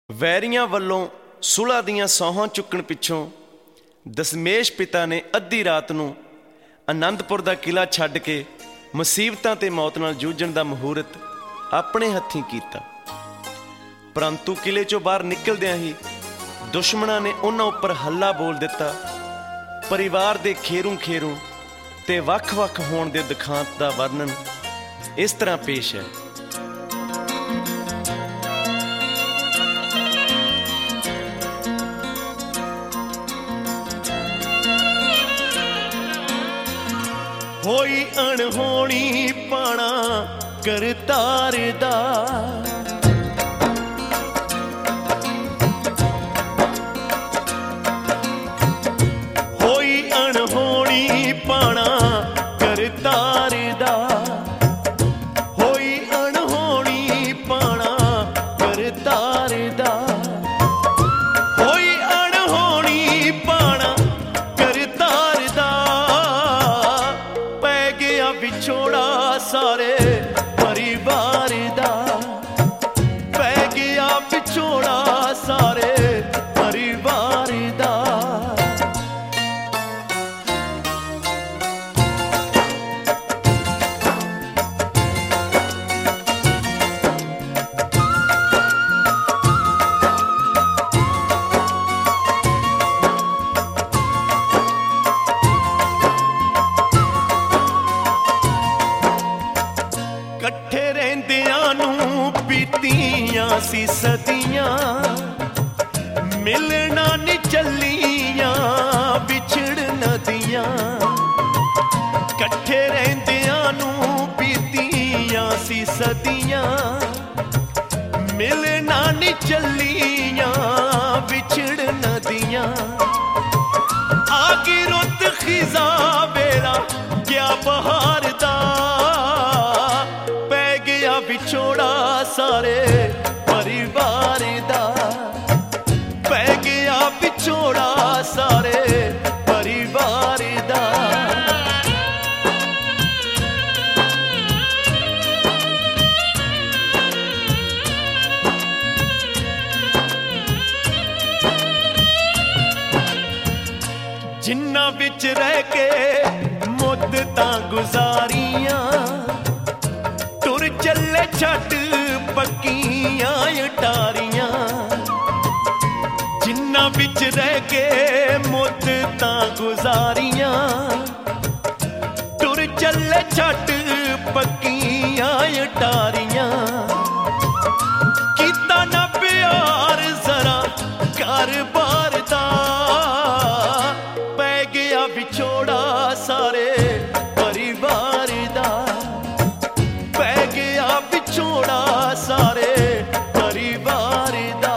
ਵੈਰੀਆਂ ਵੱਲੋਂ ਸੁਲ੍ਹਾ ਦੀਆਂ ਸੌਹਾਂ ਚੁੱਕਣ ਪਿੱਛੋਂ ਦਸ਼ਮੇਸ਼ ਪਿਤਾ ਨੇ ਅੱਧੀ ਰਾਤ ਨੂੰ ਆਨੰਦਪੁਰ ਦਾ ਕਿਲ੍ਹਾ ਛੱਡ ਕੇ ਮੁਸੀਬਤਾਂ ਤੇ ਮੌਤ ਨਾਲ ਜੂਝਣ ਦਾ ਮਹੂਰਤ ਆਪਣੇ ਹੱਥੀਂ ਕੀਤਾ। ਪਰੰਤੂ ਕਿਲ੍ਹੇ 'ਚੋਂ ਬਾਹਰ ਨਿਕਲਦਿਆਂ ਹੀ ਦੁਸ਼ਮਣਾਂ ਨੇ ਉਹਨਾਂ ਉੱਪਰ ਹੱਲਾ ਬੋਲ ਦਿੱਤਾ। ਪਰਿਵਾਰ ਦੇ ਖੇਰੂ ਖੇਰੂ ਤੇ ਵੱਖ-ਵੱਖ ਹੋਣ ਦੇ ਦੁਖਾਂਤ ਦਾ ਵਰਣਨ ਇਸ ਤਰ੍ਹਾਂ ਪੇਸ਼ ਹੈ। ਹੋਈ ਅਣਹੋਣੀ ਪਾਣਾ ਕਰਤਾਰ ਦਾ, ਹੋਈ ਅਣਹੋਣੀ ਪਾਣਾ ਕਰਤਾਰ ਦਾ, ਹੋਈ ਅਣਹੋਣੀ ਪਾਣਾ ਕਰਤਾਰ ਦਾ, ਹੋਈ ਅਣਹੋਣੀ ਪਾਣਾ ਕਰਤਾਰ ਦਾ। ਪੈ ਗਿਆ ਵਿਛੋੜਾ ਸਾਰੇ ਪਰਿਵਾਰ ਦਾ, ਪੈ ਗਿਆ ਵਿਛੋੜਾ ਸਾਰੇ ਪਰਿਵਾਰ ਦਾ। ਇਕੱਠੇ ਰਹਿੰਦਿਆਂ ਨੂੰ ਬੀਤੀਆਂ ਸੀ ਸਦੀਆਂ, ਮਿਲਣਾ ਨੀ ਚੱਲੀਆਂ ਵਿਛੜਨ ਦੀਆਂ। ਇਕੱਠੇ ਰਹਿੰਦਿਆਂ ਨੂੰ ਬੀਤੀਆਂ ਸੀ ਸਦੀਆਂ, ਮਿਲਣਾ ਨੀ ਚੱਲੀਆਂ ਵਿਛੜਨ ਦੀਆਂ। ਆ ਗਈ ਰੁੱਤ ਖਿਜ਼ਾ ਵੇਲਾ ਗਿਆ ਬਹਾਰ ਦਾ, ਵਿਛੋੜਾ ਸਾਰੇ ਪਰਿਵਾਰ ਦਾ, ਪੈ ਗਿਆ ਵਿਛੋੜਾ ਸਾਰੇ ਪਰਿਵਾਰ ਦਾ। ਜਿੰਨਾਂ ਵਿੱਚ ਰਹਿ ਕੇ ਮੁੱਦਤਾਂ ਗੁਜ਼ਾਰੀਆਂ, ਤੁਰ ਚੱਲੇ ਛੱਡ ਪੱਕੀਆਂ ਅਟਾਰੀਆਂ। ਜਿੰਨਾਂ ਵਿੱਚ ਰਹਿ ਕੇ ਮੁੱਦਤਾਂ ਗੁਜ਼ਾਰੀਆਂ, ਤੁਰ ਚੱਲੇ ਛੱਡ ਪੱਕੀਆਂ ਅਟਾਰੀਆਂ। ਕੀਤਾ ਨਾ ਪਿਆਰ ਜ਼ਰਾ ਘਰ-ਬਾਰ ਦਾ, ਪੈ ਗਿਆ ਵਿਛੋੜਾ ਸਾਰੇ ਪਰਿਵਾਰ ਦਾ, ਪੈ ਗਿਆ ਵਿਛੋੜਾ ਸਾਰੇ ਪਰਿਵਾਰ ਦਾ।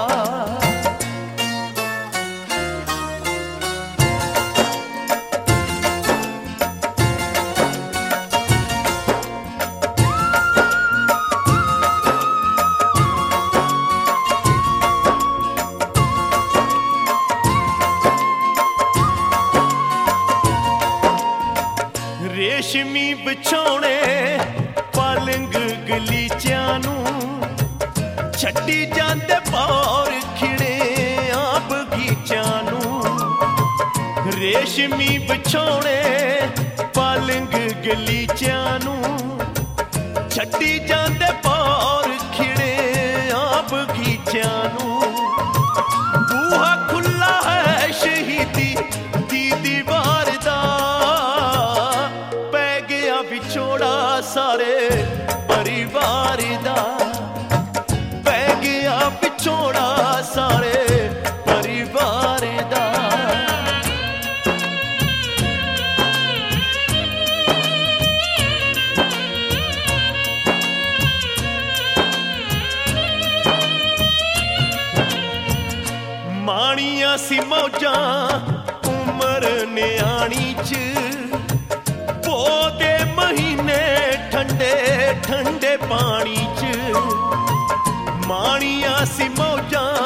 ਰੇਸ਼ਮੀ ਵਿਛੋਣੇ ਪਲੰਗ ਗਲੀਚਿਆਂ ਨੂੰ, ਛੱਡੀ ਜਾਂਦੇ ਪੌਰ ਖਿੜਿਆਂ ਬਗੀਚਿਆਂ ਨੂੰ। ਰੇਸ਼ਮੀ ਵਿਛੋਣੇ ਪਲੰਗ ਗਲੀਚਿਆਂ ਨੂੰ, ਛੱਡੀ ਜਾਂਦੇ ਪੌਰ ਖਿੜਿਆਂ ਬਗੀਚਿਆਂ ਨੂੰ। ਬੂਹਾ ਖੁੱਲਾ ਹੈ ਸ਼ਹੀਦੀ ਦੀ ਦੀਵਾਰ ਦਾ, ਪੈ ਗਿਆ ਵਿਛੋੜਾ ਸਾਰੇ ਪਰਿਵਾਰ ਦਾ, ਪੈ ਗਿਆ ਵਿਛੋੜਾ ਸਾਰੇ ਪਰਿਵਾਰ ਦਾ। ਮਾਣੀਆਂ ਸੀ ਮੌਜਾਂ ਉਮਰ ਨਿਆਣੀ 'ਚ, ਪੋਹ ਦੇ ਮਹੀਨੇ ਠੰਡੇ ਠੰਡੇ ਪਾਣੀ 'ਚ। ਮਾਣੀਆਂ ਸੀ ਮੌਜਾਂ